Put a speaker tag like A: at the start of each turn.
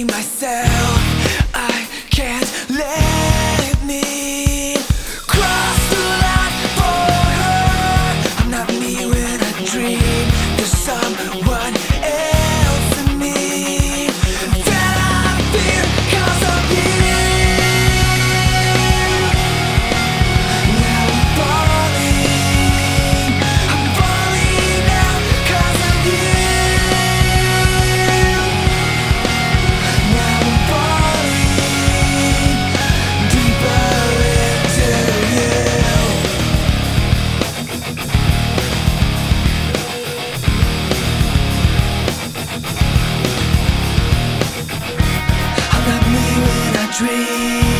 A: be myself. I can't let me cross the line for her. I'm not me when I dream. There's someone else in me that I fear 'cause of you. Now I'm falling now 'cause of you. Now I'm falling deeper into you. I'm not me when I dream.